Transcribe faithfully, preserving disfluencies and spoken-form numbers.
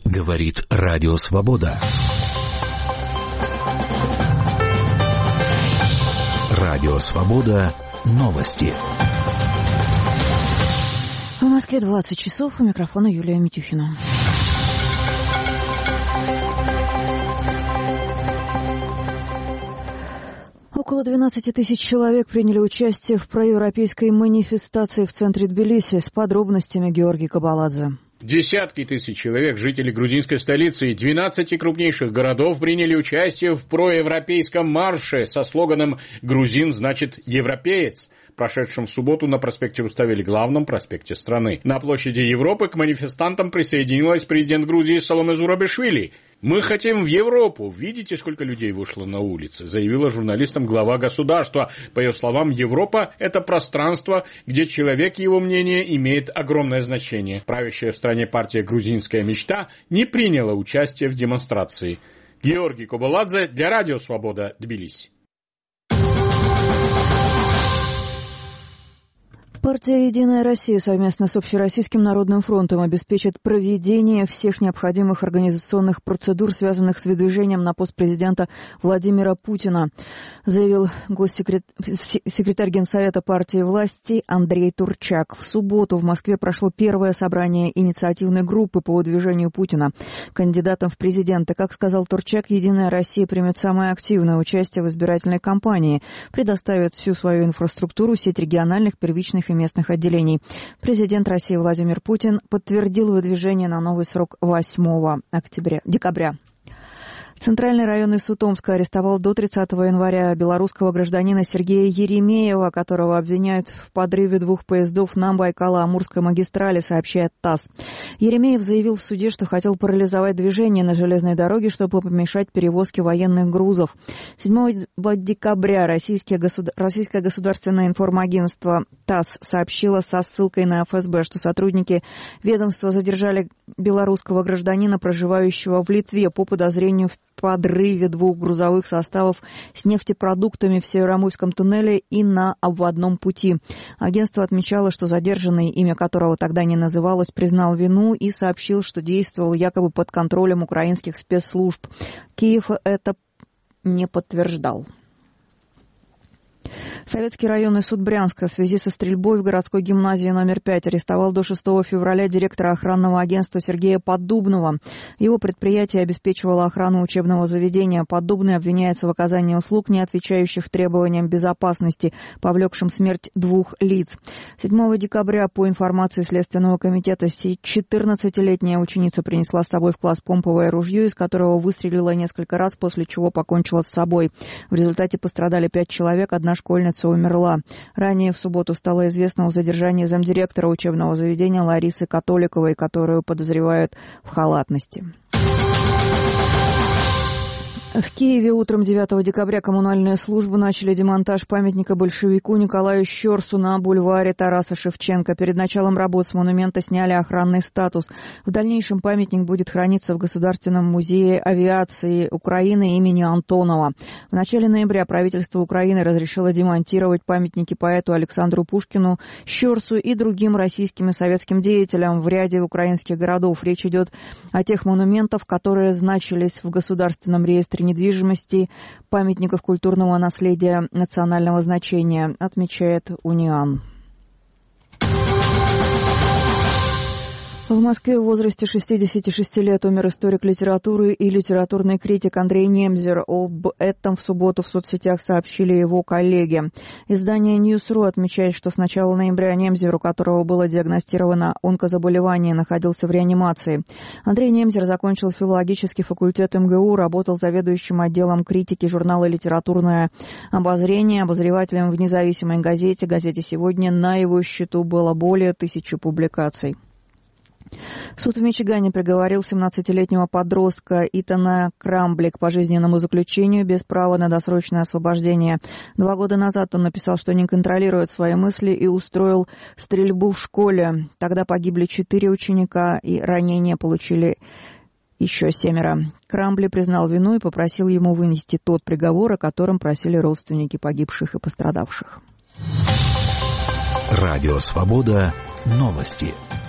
Говорит Радио Свобода. Радио Свобода. Новости. В Москве двадцать часов. У микрофона Юлия Митюхина. Около двенадцати тысяч человек приняли участие в проевропейской манифестации в центре Тбилиси. С подробностями Георгий Кабаладзе. Десятки тысяч человек, жители грузинской столицы и двенадцати крупнейших городов приняли участие в проевропейском марше со слоганом «Грузин значит европеец», прошедшем в субботу на проспекте Руставели, главном проспекте страны. На площади Европы к манифестантам присоединилась президент Грузии Саломе Зурабишвили. «Мы хотим в Европу. Видите, сколько людей вышло на улицы», заявила журналистам глава государства. По ее словам, Европа – это пространство, где человек и его мнение имеет огромное значение. Правящая в стране партия «Грузинская мечта» не приняла участие в демонстрации. Георгий Кабаладзе для Радио Свобода, Тбилиси. Партия «Единая Россия» совместно с Общероссийским народным фронтом обеспечит проведение всех необходимых организационных процедур, связанных с выдвижением на пост президента Владимира Путина, заявил госсекретарь Генсовета партии власти Андрей Турчак. В субботу в Москве прошло первое собрание инициативной группы по выдвижению Путина кандидатом в президенты. Как сказал Турчак, «Единая Россия» примет самое активное участие в избирательной кампании, предоставит всю свою инфраструктуру, сеть региональных, первичных и местных отделений. Президент России Владимир Путин подтвердил выдвижение на новый срок восьмого декабря. Центральный районный суд Омска арестовал до тридцатого января белорусского гражданина Сергея Еремеева, которого обвиняют в подрыве двух поездов на Байкало-Амурской магистрали, сообщает ТАСС. Еремеев заявил в суде, что хотел парализовать движение на железной дороге, чтобы помешать перевозке военных грузов. седьмого декабря российское, государ... российское государственное информагентство ТАСС сообщило со ссылкой на эф эс бэ, что сотрудники ведомства задержали белорусского гражданина, проживающего в Литве, по подозрению в подрыве двух грузовых составов с нефтепродуктами в Североамурском туннеле и на обводном пути. Агентство отмечало, что задержанный, имя которого тогда не называлось, признал вину и сообщил, что действовал якобы под контролем украинских спецслужб. Киев это не подтверждал. Советский районный суд Брянска в связи со стрельбой в городской гимназии номер пять арестовал до шестого февраля директора охранного агентства Сергея Поддубного. Его предприятие обеспечивало охрану учебного заведения. Поддубный обвиняется в оказании услуг, не отвечающих требованиям безопасности, повлекшим смерть двух лиц. седьмого декабря, по информации Следственного комитета, четырнадцатилетняя ученица принесла с собой в класс помповое ружье, из которого выстрелила несколько раз, после чего покончила с собой. В результате пострадали пять человек, одна школьница умерла. Ранее в субботу стало известно о задержании замдиректора учебного заведения Ларисы Католиковой, которую подозревают в халатности. В Киеве утром девятого декабря коммунальные службы начали демонтаж памятника большевику Николаю Щерсу на бульваре Тараса Шевченко. Перед началом работ с монумента сняли охранный статус. В дальнейшем памятник будет храниться в Государственном музее авиации Украины имени Антонова. В начале ноября правительство Украины разрешило демонтировать памятники поэту Александру Пушкину, Щерсу и другим российским и советским деятелям в ряде украинских городов. Речь идет о тех монументах, которые значились в Государственном реестре недвижимости, памятников культурного наследия национального значения, отмечает Униан. В Москве в возрасте шестидесяти шести лет умер историк литературы и литературный критик Андрей Немзер. Об этом в субботу в соцсетях сообщили его коллеги. Издание Ньюс.ру отмечает, что с начала ноября Немзер, у которого было диагностировано онкозаболевание, находился в реанимации. Андрей Немзер закончил филологический факультет эм гэ у, работал заведующим отделом критики журнала «Литературное обозрение», обозревателем в независимой газете, газете «Сегодня». На его счету было более тысячи публикаций. Суд в Мичигане приговорил семнадцатилетнего подростка Итана Крамбли к пожизненному заключению без права на досрочное освобождение. Два года назад он написал, что не контролирует свои мысли, и устроил стрельбу в школе. Тогда погибли четыре ученика, и ранения получили еще семеро. Крамбли признал вину и попросил ему вынести тот приговор, о котором просили родственники погибших и пострадавших. Радио Свобода. Новости.